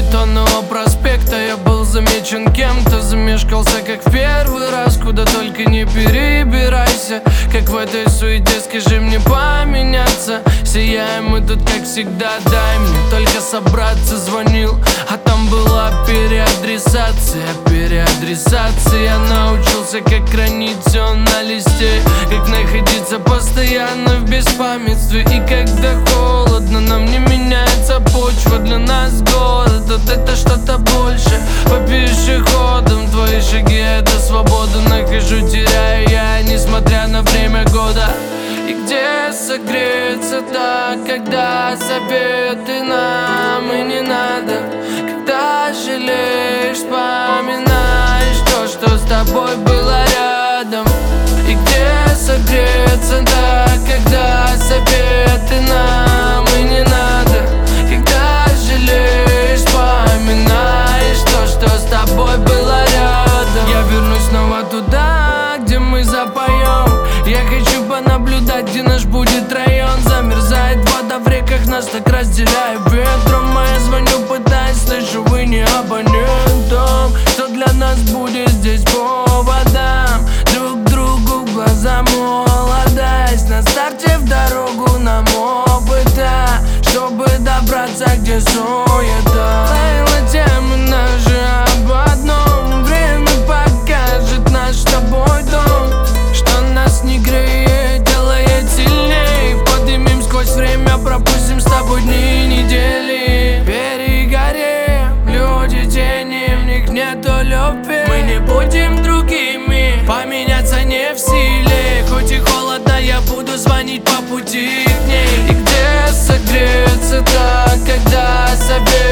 Бетонного проспекта я был замечен кем-то. Замешкался как в первый раз, куда только не перебирайся. Как в этой суете, скажи мне поменяться. Сияем мы тут как всегда, дай мне только собраться. Звонил, а там была переадресация. Я научился, как хранить все на листе, как находиться постоянно в беспамятстве. И когда холодно, нам не меняется почва. Для нас город, вот это что-то больше. По пешеходам твои шаги — это свобода. Нахожу, теряю я, несмотря на время года. И где согреться так, когда советы нам и не надо. Когда жалеешь, вспоминаешь то, что с тобой было рядом. И где согреться так, когда советы нам и не надо. Когда жалеешь, вспоминаешь то, что с тобой было рядом. Я вернусь снова туда, где мы запоем. Я хочу понаблюдать, где наш будет район. Замерзает вода в реках, нас так разделяет ветром. А я звоню, пытаюсь, слышу, вы не абонентом. Что для нас будет здесь поводом? Друг другу в глаза молодость. На старте в дорогу нам опыта, чтобы добраться, где суета. Лейла, темы наши об одном. Время покажет наш с тобой дом. Что нас не греет, делает сильней. Поднимем сквозь время, пропустим с тобой дни, недели. Перегорим, люди тени, в них нету любви. Мы не будем другими, поменяться не в силе. Хоть и холодно, я буду звонить по пути к ней. И где согреться так, когда совет